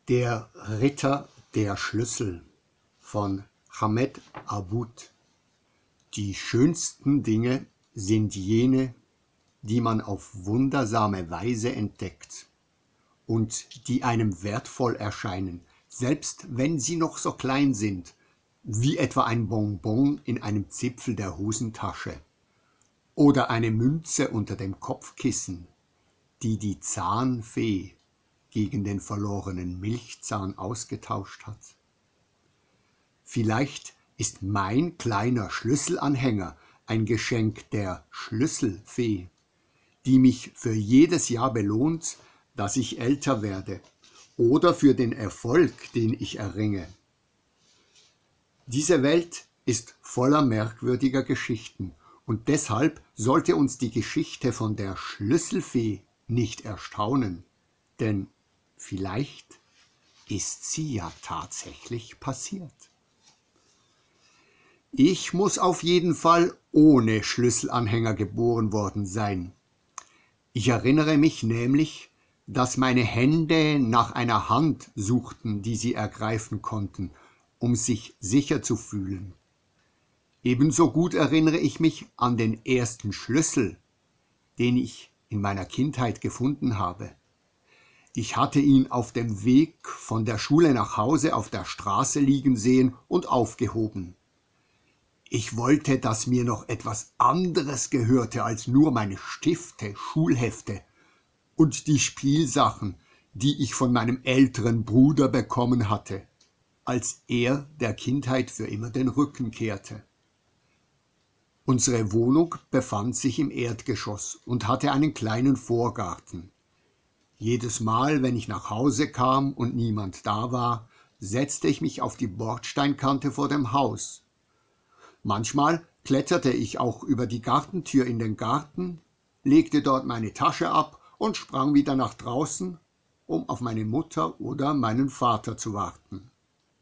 Der Ritter der Schlüssel von Hamed Abud. Die schönsten Dinge sind jene, die man auf wundersame Weise entdeckt und die einem wertvoll erscheinen, selbst wenn sie noch so klein sind, wie etwa ein Bonbon in einem Zipfel der Hosentasche oder eine Münze unter dem Kopfkissen, die die Zahnfee gegen den verlorenen Milchzahn ausgetauscht hat. Vielleicht ist mein kleiner Schlüsselanhänger ein Geschenk der Schlüsselfee, die mich für jedes Jahr belohnt, dass ich älter werde, oder für den Erfolg, den ich erringe. Diese Welt ist voller merkwürdiger Geschichten, und deshalb sollte uns die Geschichte von der Schlüsselfee nicht erstaunen, denn vielleicht ist sie ja tatsächlich passiert. Ich muss auf jeden Fall ohne Schlüsselanhänger geboren worden sein. Ich erinnere mich nämlich, dass meine Hände nach einer Hand suchten, die sie ergreifen konnten, um sich sicher zu fühlen. Ebenso gut erinnere ich mich an den ersten Schlüssel, den ich in meiner Kindheit gefunden habe. Ich hatte ihn auf dem Weg von der Schule nach Hause auf der Straße liegen sehen und aufgehoben. Ich wollte, dass mir noch etwas anderes gehörte als nur meine Stifte, Schulhefte und die Spielsachen, die ich von meinem älteren Bruder bekommen hatte, als er der Kindheit für immer den Rücken kehrte. Unsere Wohnung befand sich im Erdgeschoss und hatte einen kleinen Vorgarten. Jedes Mal, wenn ich nach Hause kam und niemand da war, setzte ich mich auf die Bordsteinkante vor dem Haus. Manchmal kletterte ich auch über die Gartentür in den Garten, legte dort meine Tasche ab und sprang wieder nach draußen, um auf meine Mutter oder meinen Vater zu warten.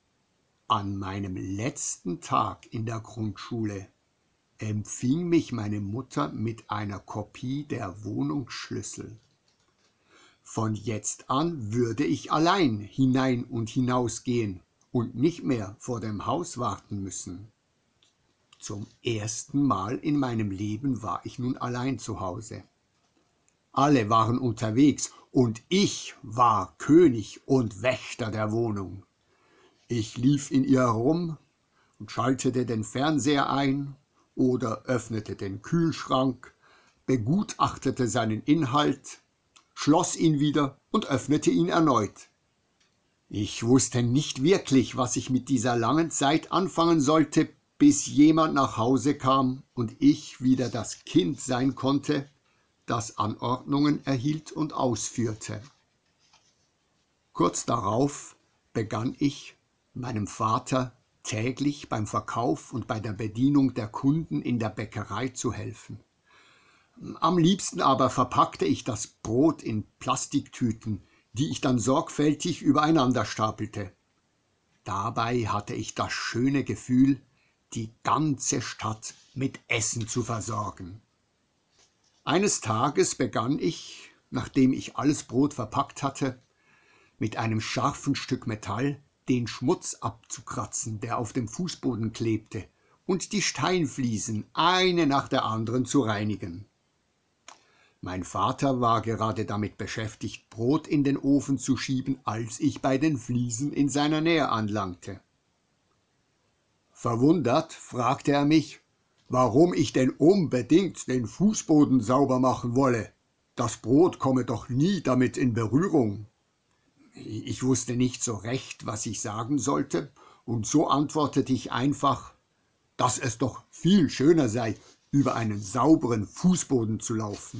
An meinem letzten Tag in der Grundschule empfing mich meine Mutter mit einer Kopie der Wohnungsschlüssel. Von jetzt an würde ich allein hinein und hinausgehen und nicht mehr vor dem Haus warten müssen. Zum ersten Mal in meinem Leben war ich nun allein zu Hause. Alle waren unterwegs und ich war König und Wächter der Wohnung. Ich lief in ihr herum und schaltete den Fernseher ein oder öffnete den Kühlschrank, begutachtete seinen Inhalt, schloss ihn wieder und öffnete ihn erneut. Ich wusste nicht wirklich, was ich mit dieser langen Zeit anfangen sollte, bis jemand nach Hause kam und ich wieder das Kind sein konnte, das Anordnungen erhielt und ausführte. Kurz darauf begann ich, meinem Vater täglich beim Verkauf und bei der Bedienung der Kunden in der Bäckerei zu helfen. Am liebsten aber verpackte ich das Brot in Plastiktüten, die ich dann sorgfältig übereinander stapelte. Dabei hatte ich das schöne Gefühl, die ganze Stadt mit Essen zu versorgen. Eines Tages begann ich, nachdem ich alles Brot verpackt hatte, mit einem scharfen Stück Metall den Schmutz abzukratzen, der auf dem Fußboden klebte, und die Steinfliesen eine nach der anderen zu reinigen. Mein Vater war gerade damit beschäftigt, Brot in den Ofen zu schieben, als ich bei den Fliesen in seiner Nähe anlangte. Verwundert fragte er mich, warum ich denn unbedingt den Fußboden sauber machen wolle. Das Brot komme doch nie damit in Berührung. Ich wusste nicht so recht, was ich sagen sollte, und so antwortete ich einfach, dass es doch viel schöner sei, über einen sauberen Fußboden zu laufen.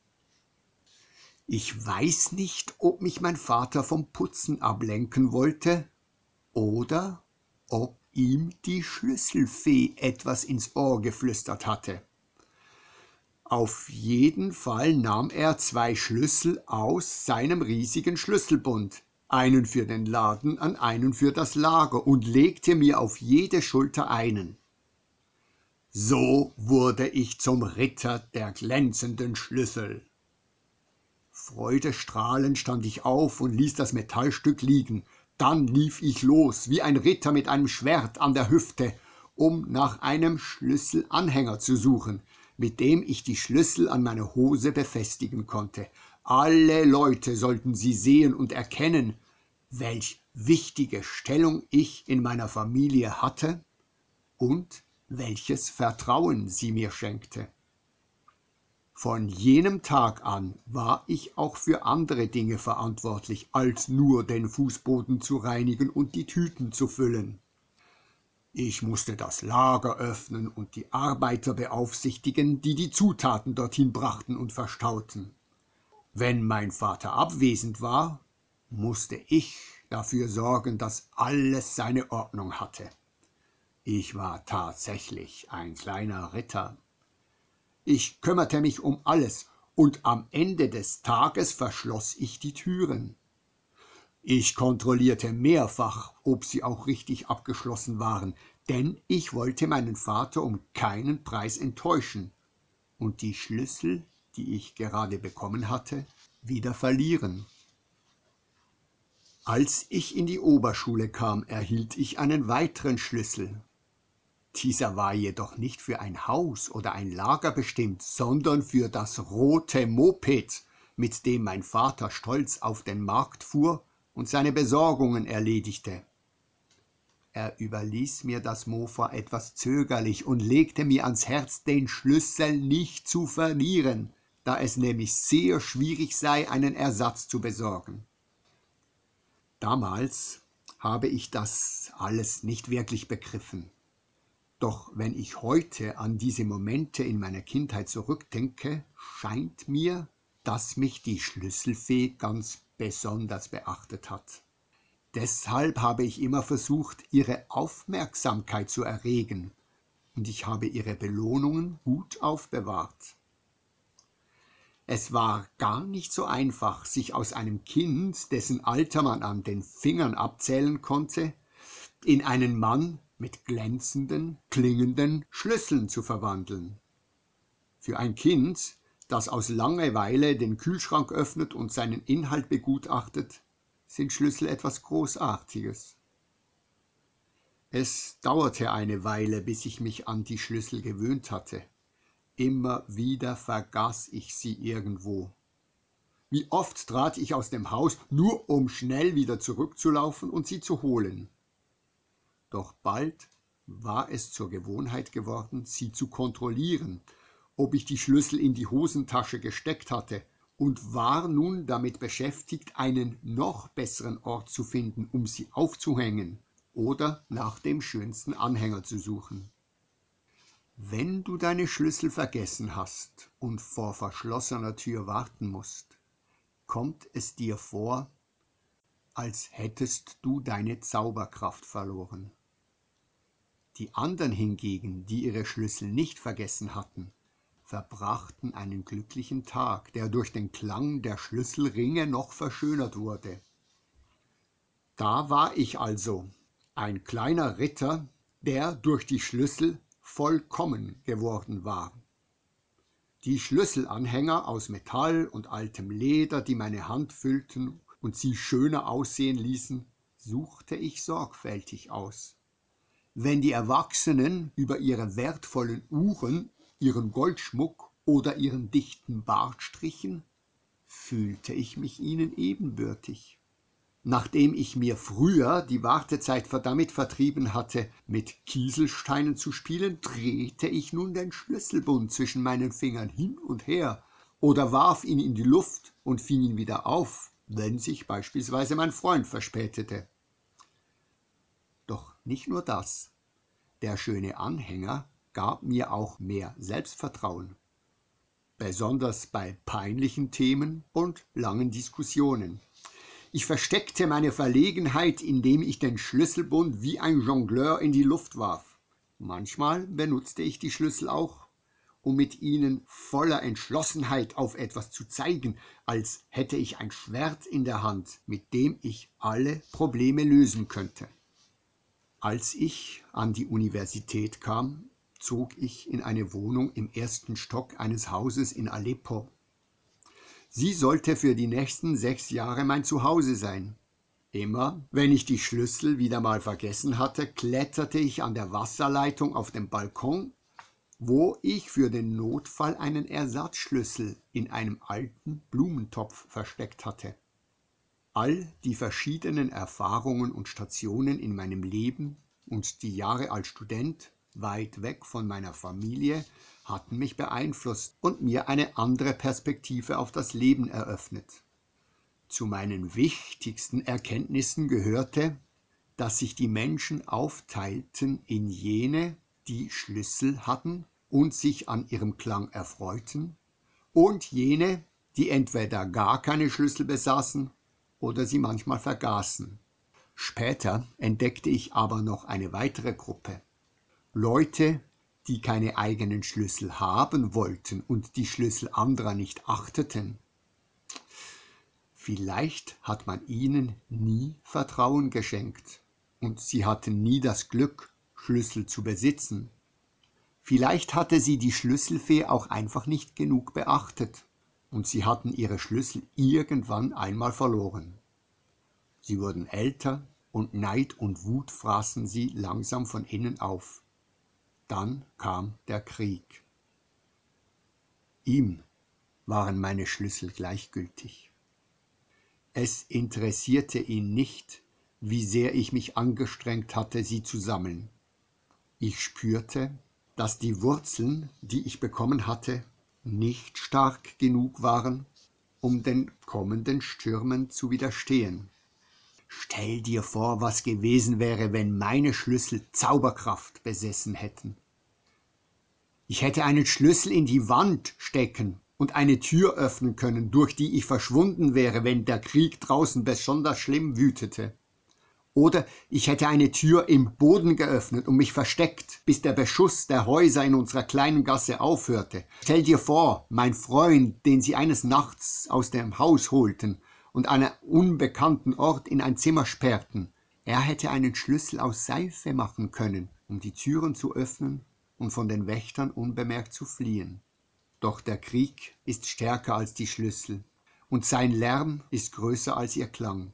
Ich weiß nicht, ob mich mein Vater vom Putzen ablenken wollte oder ob ihm die Schlüsselfee etwas ins Ohr geflüstert hatte. Auf jeden Fall nahm er 2 Schlüssel aus seinem riesigen Schlüsselbund, einen für den Laden, an einen für das Lager, und legte mir auf jede Schulter einen. So wurde ich zum Ritter der glänzenden Schlüssel. Freudestrahlend stand ich auf und ließ das Metallstück liegen. Dann lief ich los, wie ein Ritter mit einem Schwert an der Hüfte, um nach einem Schlüsselanhänger zu suchen, mit dem ich die Schlüssel an meiner Hose befestigen konnte. Alle Leute sollten sie sehen und erkennen, welch wichtige Stellung ich in meiner Familie hatte und welches Vertrauen sie mir schenkte. Von jenem Tag an war ich auch für andere Dinge verantwortlich, als nur den Fußboden zu reinigen und die Tüten zu füllen. Ich musste das Lager öffnen und die Arbeiter beaufsichtigen, die die Zutaten dorthin brachten und verstauten. Wenn mein Vater abwesend war, musste ich dafür sorgen, dass alles seine Ordnung hatte. Ich war tatsächlich ein kleiner Ritter. Ich kümmerte mich um alles, und am Ende des Tages verschloss ich die Türen. Ich kontrollierte mehrfach, ob sie auch richtig abgeschlossen waren, denn ich wollte meinen Vater um keinen Preis enttäuschen und die Schlüssel, die ich gerade bekommen hatte, wieder verlieren. Als ich in die Oberschule kam, erhielt ich einen weiteren Schlüssel. Dieser war jedoch nicht für ein Haus oder ein Lager bestimmt, sondern für das rote Moped, mit dem mein Vater stolz auf den Markt fuhr und seine Besorgungen erledigte. Er überließ mir das Mofa etwas zögerlich und legte mir ans Herz, den Schlüssel nicht zu verlieren, da es nämlich sehr schwierig sei, einen Ersatz zu besorgen. Damals habe ich das alles nicht wirklich begriffen. Doch wenn ich heute an diese Momente in meiner Kindheit zurückdenke, scheint mir, dass mich die Schlüsselfee ganz besonders beachtet hat. Deshalb habe ich immer versucht, ihre Aufmerksamkeit zu erregen, und ich habe ihre Belohnungen gut aufbewahrt. Es war gar nicht so einfach, sich aus einem Kind, dessen Alter man an den Fingern abzählen konnte, in einen Mann mit glänzenden, klingenden Schlüsseln zu verwandeln. Für ein Kind, das aus Langeweile den Kühlschrank öffnet und seinen Inhalt begutachtet, sind Schlüssel etwas Großartiges. Es dauerte eine Weile, bis ich mich an die Schlüssel gewöhnt hatte. Immer wieder vergaß ich sie irgendwo. Wie oft trat ich aus dem Haus, nur um schnell wieder zurückzulaufen und sie zu holen. Doch bald war es zur Gewohnheit geworden, sie zu kontrollieren, ob ich die Schlüssel in die Hosentasche gesteckt hatte, und war nun damit beschäftigt, einen noch besseren Ort zu finden, um sie aufzuhängen oder nach dem schönsten Anhänger zu suchen. Wenn du deine Schlüssel vergessen hast und vor verschlossener Tür warten musst, kommt es dir vor, als hättest du deine Zauberkraft verloren. Die anderen hingegen, die ihre Schlüssel nicht vergessen hatten, verbrachten einen glücklichen Tag, der durch den Klang der Schlüsselringe noch verschönert wurde. Da war ich also, ein kleiner Ritter, der durch die Schlüssel vollkommen geworden war. Die Schlüsselanhänger aus Metall und altem Leder, die meine Hand füllten und sie schöner aussehen ließen, suchte ich sorgfältig aus. Wenn die Erwachsenen über ihre wertvollen Uhren, ihren Goldschmuck oder ihren dichten Bart strichen, fühlte ich mich ihnen ebenbürtig. Nachdem ich mir früher die Wartezeit damit vertrieben hatte, mit Kieselsteinen zu spielen, drehte ich nun den Schlüsselbund zwischen meinen Fingern hin und her oder warf ihn in die Luft und fing ihn wieder auf, wenn sich beispielsweise mein Freund verspätete. Doch nicht nur das. Der schöne Anhänger gab mir auch mehr Selbstvertrauen, besonders bei peinlichen Themen und langen Diskussionen. Ich versteckte meine Verlegenheit, indem ich den Schlüsselbund wie ein Jongleur in die Luft warf. Manchmal benutzte ich die Schlüssel auch, um mit ihnen voller Entschlossenheit auf etwas zu zeigen, als hätte ich ein Schwert in der Hand, mit dem ich alle Probleme lösen könnte. Als ich an die Universität kam, zog ich in eine Wohnung im ersten Stock eines Hauses in Aleppo. Sie sollte für die nächsten 6 Jahre mein Zuhause sein. Immer, wenn ich die Schlüssel wieder mal vergessen hatte, kletterte ich an der Wasserleitung auf dem Balkon, wo ich für den Notfall einen Ersatzschlüssel in einem alten Blumentopf versteckt hatte. All die verschiedenen Erfahrungen und Stationen in meinem Leben und die Jahre als Student weit weg von meiner Familie hatten mich beeinflusst und mir eine andere Perspektive auf das Leben eröffnet. Zu meinen wichtigsten Erkenntnissen gehörte, dass sich die Menschen aufteilten in jene, die Schlüssel hatten und sich an ihrem Klang erfreuten, und jene, die entweder gar keine Schlüssel besaßen oder sie manchmal vergaßen. Später entdeckte ich aber noch eine weitere Gruppe. Leute, die keine eigenen Schlüssel haben wollten und die Schlüssel anderer nicht achteten. Vielleicht hat man ihnen nie Vertrauen geschenkt und sie hatten nie das Glück, Schlüssel zu besitzen. Vielleicht hatte sie die Schlüsselfee auch einfach nicht genug beachtet und sie hatten ihre Schlüssel irgendwann einmal verloren. Sie wurden älter und Neid und Wut fraßen sie langsam von innen auf. Dann kam der Krieg. Ihm waren meine Schlüssel gleichgültig. Es interessierte ihn nicht, wie sehr ich mich angestrengt hatte, sie zu sammeln. Ich spürte, dass die Wurzeln, die ich bekommen hatte, nicht stark genug waren, um den kommenden Stürmen zu widerstehen. Stell dir vor, was gewesen wäre, wenn meine Schlüssel Zauberkraft besessen hätten. Ich hätte einen Schlüssel in die Wand stecken und eine Tür öffnen können, durch die ich verschwunden wäre, wenn der Krieg draußen besonders schlimm wütete. Oder ich hätte eine Tür im Boden geöffnet und mich versteckt, bis der Beschuss der Häuser in unserer kleinen Gasse aufhörte. Stell dir vor, mein Freund, den sie eines Nachts aus dem Haus holten und an einem unbekannten Ort in ein Zimmer sperrten. Er hätte einen Schlüssel aus Seife machen können, um die Türen zu öffnen und von den Wächtern unbemerkt zu fliehen. Doch der Krieg ist stärker als die Schlüssel und sein Lärm ist größer als ihr Klang.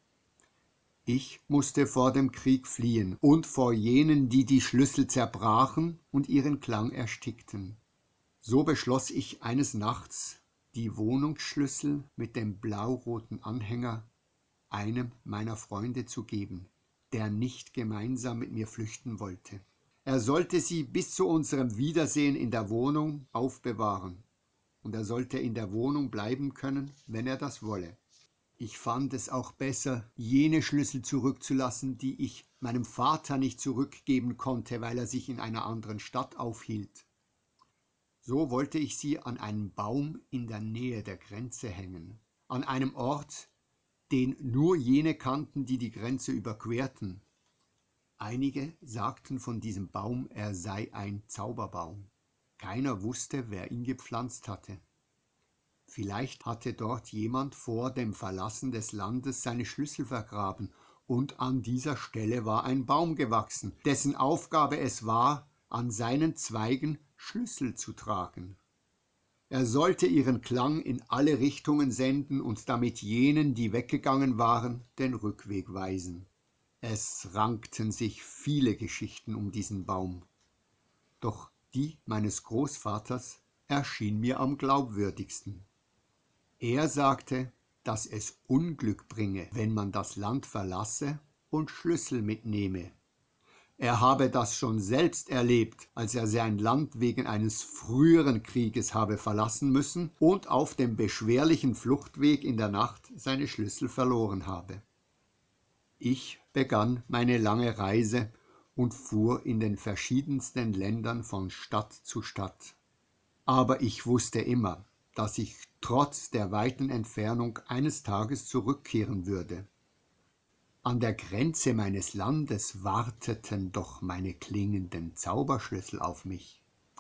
Ich musste vor dem Krieg fliehen und vor jenen, die die Schlüssel zerbrachen und ihren Klang erstickten. So beschloss ich eines Nachts, die Wohnungsschlüssel mit dem blau-roten Anhänger einem meiner Freunde zu geben, der nicht gemeinsam mit mir flüchten wollte. Er sollte sie bis zu unserem Wiedersehen in der Wohnung aufbewahren, und er sollte in der Wohnung bleiben können, wenn er das wolle. Ich fand es auch besser, jene Schlüssel zurückzulassen, die ich meinem Vater nicht zurückgeben konnte, weil er sich in einer anderen Stadt aufhielt. So wollte ich sie an einen Baum in der Nähe der Grenze hängen, an einem Ort, den nur jene kannten, die die Grenze überquerten. Einige sagten von diesem Baum, er sei ein Zauberbaum. Keiner wusste, wer ihn gepflanzt hatte. Vielleicht hatte dort jemand vor dem Verlassen des Landes seine Schlüssel vergraben, und an dieser Stelle war ein Baum gewachsen, dessen Aufgabe es war, an seinen Zweigen Schlüssel zu tragen. Er sollte ihren Klang in alle Richtungen senden und damit jenen, die weggegangen waren, den Rückweg weisen. Es rankten sich viele Geschichten um diesen Baum, doch die meines Großvaters erschien mir am glaubwürdigsten. Er sagte, dass es Unglück bringe, wenn man das Land verlasse und Schlüssel mitnehme. Er habe das schon selbst erlebt, als er sein Land wegen eines früheren Krieges habe verlassen müssen und auf dem beschwerlichen Fluchtweg in der Nacht seine Schlüssel verloren habe. Ich begann meine lange Reise und fuhr in den verschiedensten Ländern von Stadt zu Stadt. Aber ich wusste immer, dass ich trotz der weiten Entfernung eines Tages zurückkehren würde. An der Grenze meines Landes warteten doch meine klingenden Zauberschlüssel auf mich.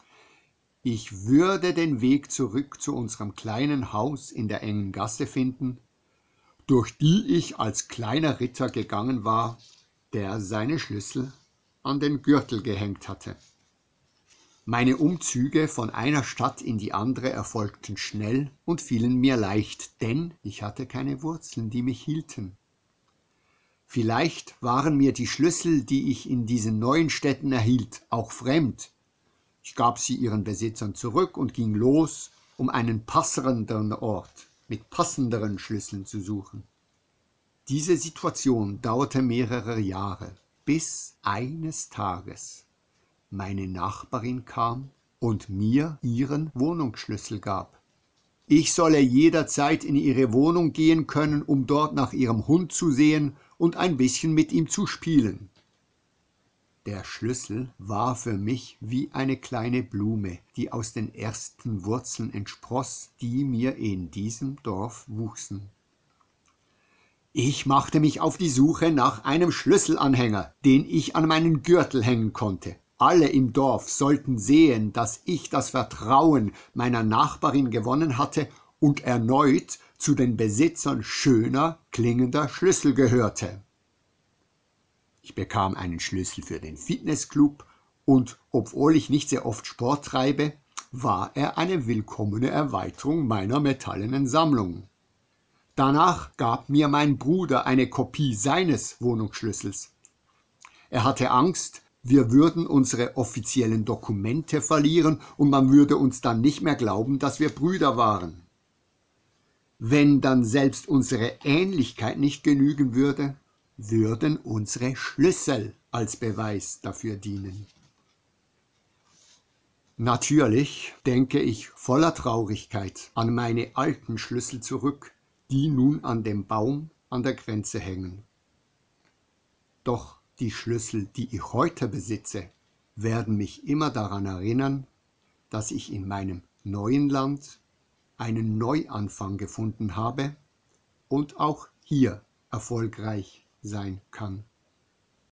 Ich würde den Weg zurück zu unserem kleinen Haus in der engen Gasse finden, durch die ich als kleiner Ritter gegangen war, der seine Schlüssel an den Gürtel gehängt hatte. Meine Umzüge von einer Stadt in die andere erfolgten schnell und fielen mir leicht, denn ich hatte keine Wurzeln, die mich hielten. Vielleicht waren mir die Schlüssel, die ich in diesen neuen Städten erhielt, auch fremd. Ich gab sie ihren Besitzern zurück und ging los, um einen passenderen Ort mit passenderen Schlüsseln zu suchen. Diese Situation dauerte mehrere Jahre, bis eines Tages meine Nachbarin kam und mir ihren Wohnungsschlüssel gab. Ich solle jederzeit in ihre Wohnung gehen können, um dort nach ihrem Hund zu sehen und ein bisschen mit ihm zu spielen. Der Schlüssel war für mich wie eine kleine Blume, die aus den ersten Wurzeln entspross, die mir in diesem Dorf wuchsen. Ich machte mich auf die Suche nach einem Schlüsselanhänger, den ich an meinen Gürtel hängen konnte. Alle im Dorf sollten sehen, dass ich das Vertrauen meiner Nachbarin gewonnen hatte und erneut zu den Besitzern schöner, klingender Schlüssel gehörte. Ich bekam einen Schlüssel für den Fitnessclub und obwohl ich nicht sehr oft Sport treibe, war er eine willkommene Erweiterung meiner metallenen Sammlung. Danach gab mir mein Bruder eine Kopie seines Wohnungsschlüssels. Er hatte Angst, wir würden unsere offiziellen Dokumente verlieren und man würde uns dann nicht mehr glauben, dass wir Brüder waren. Wenn dann selbst unsere Ähnlichkeit nicht genügen würde, würden unsere Schlüssel als Beweis dafür dienen. Natürlich denke ich voller Traurigkeit an meine alten Schlüssel zurück, die nun an dem Baum an der Grenze hängen. Doch die Schlüssel, die ich heute besitze, werden mich immer daran erinnern, dass ich in meinem neuen Land einen Neuanfang gefunden habe und auch hier erfolgreich sein kann.